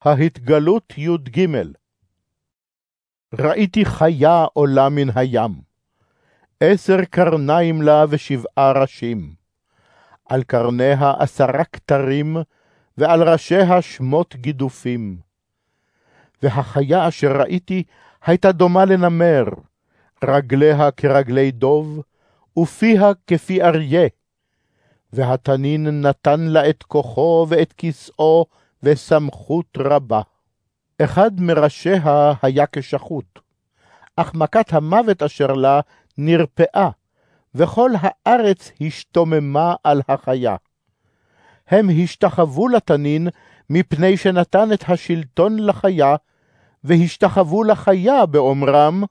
ההתגלות י"ג. ראיתי חיה עולה מן הים, 10 קרניים לה ו7 ראשים, על קרניה 10 כתרים, ועל ראשיה 8 גידופים. והחיה אשר ראיתי הייתה דומה לנמר, רגליה כרגלי דוב, ופיה כפי אריה. והתנין נתן לה את כוחו ואת כסאו וסמכות רבה. אחד מראשיה היה כשחוט, אך מכת המוות אשר לה נרפאה, וכל הארץ השתוממה על החיה. הם השתחוו לתנין מפני שנתן את השלטון לחיה, והשתחוו לחיה באומרם,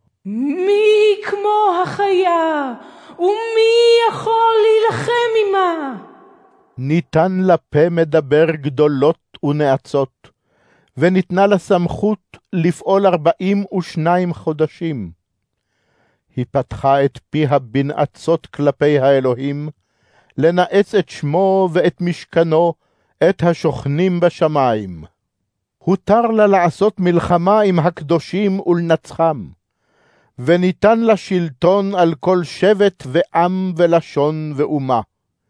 מי כמו החיה, ומי יכול להילחם עמה? ניתן לפה מדבר גדולות ונאצות, וניתנה לה סמכות לפעול 42 חודשים. היא פתחה את פיה בנאצות כלפי האלוהים, לנאץ את שמו ואת משכנו, את השוכנים בשמיים. הותר לה לעשות מלחמה עם הקדושים ולנצחם, וניתן לה שלטון על כל שבט ועם ולשון ואומה.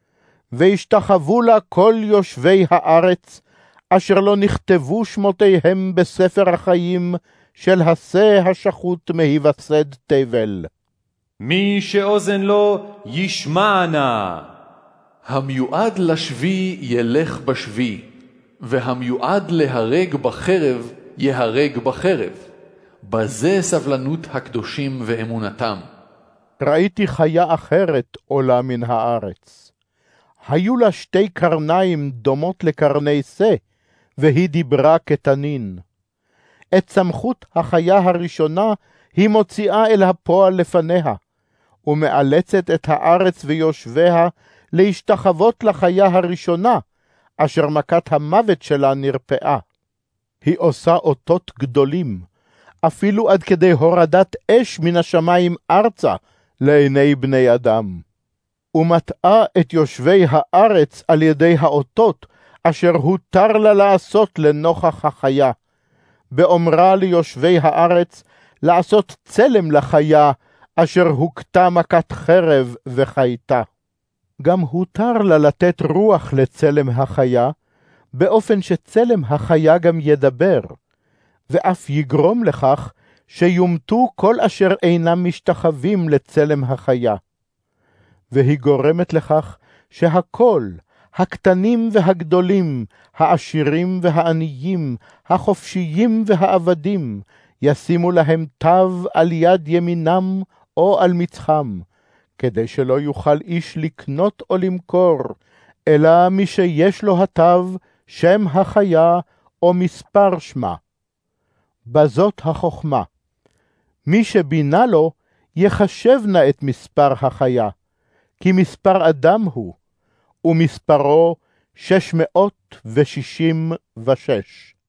והשתחוו לה כל יושבי הארץ, אשר לא נכתבו שמותיהם בספר החיים של השה השחוט מהיווסד תבל. מי שאוזן לו ישמע נא. המיועד לשבי ילך בשבי, והמיועד להרג בחרב יהרג בחרב. בזה סבלנות הקדושים ואמונתם. ראיתי חיה אחרת עולה מן הארץ. היו לה 2 קרניים דומות לקרני שא, והיא דיברה כתנין. את סמכות החיה הראשונה היא מוציאה אל הפועל לפניה, ומאלצת את הארץ ויושביה להשתחוות לחיה הראשונה, אשר מכת המוות שלה נרפאה. היא עושה אותות גדולים, אפילו עד כדי הורדת אש מן השמיים ארצה לעיני בני אדם. ומטעה את יושבי הארץ על ידי האותות אשר הותר לה לעשות לנוכח החיה, באומרה ליושבי הארץ לעשות צלם לחיה אשר הוכתה מכת חרב וחייתה. גם הותר לה לתת רוח לצלם החיה, באופן שצלם החיה גם ידבר, ואף יגרום לכך שיומתו כל אשר אינם משתחווים לצלם החיה. והיא גורמת לכך שהכל, הקטנים והגדולים, העשירים והעניים, החופשיים והעבדים, ישימו להם תו על יד ימינם או על מצחם, כדי שלא יוכל איש לקנות או למכור, אלא מי שיש לו התו, שם החיה או מספר שמה. בזאת החוכמה. מי שבינה לו, יחשב נא את מספר החיה, כי מספר אדם הוא, ומספרו 666.